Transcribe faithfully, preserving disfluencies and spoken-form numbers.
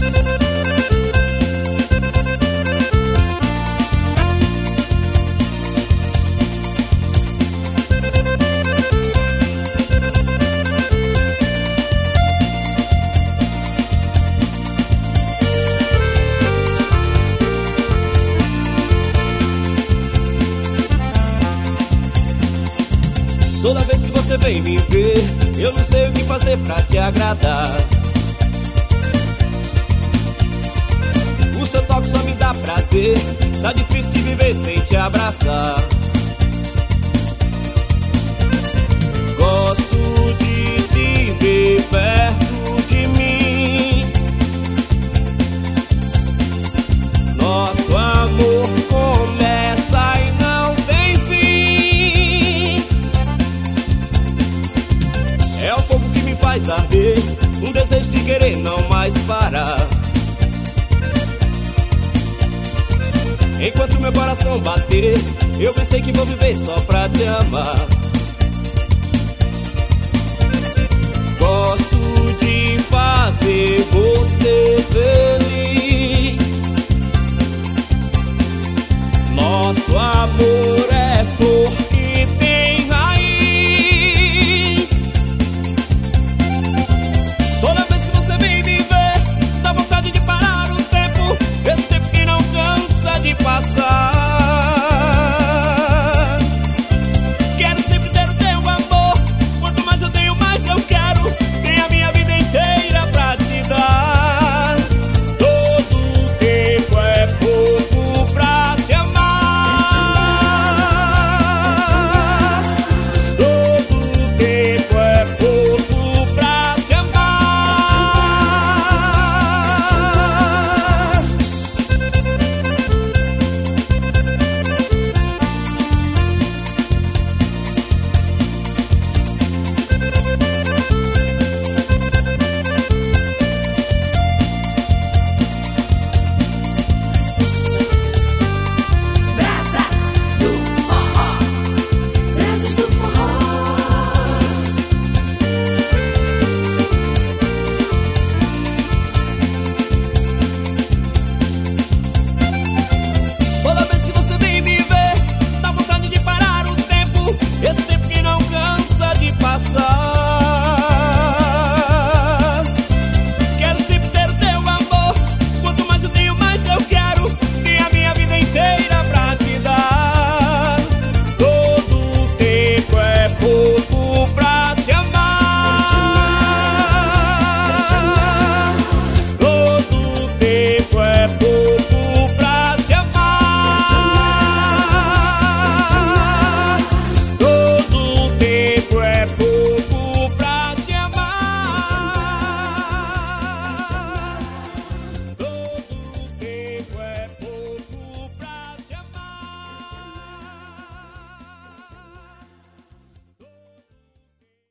Toda vez que você vem me ver, eu não sei o que fazer pra te agradar. O seu toque só me dá prazer, tá difícil de viver sem te abraçar. Gosto de te ver perto de mim. Nosso amor começa e não tem fim. É o fogo que me faz arder, um desejo de querer não mais parar. Enquanto meu coração bater, eu pensei que vou viver só pra te amar. Gosto de fazer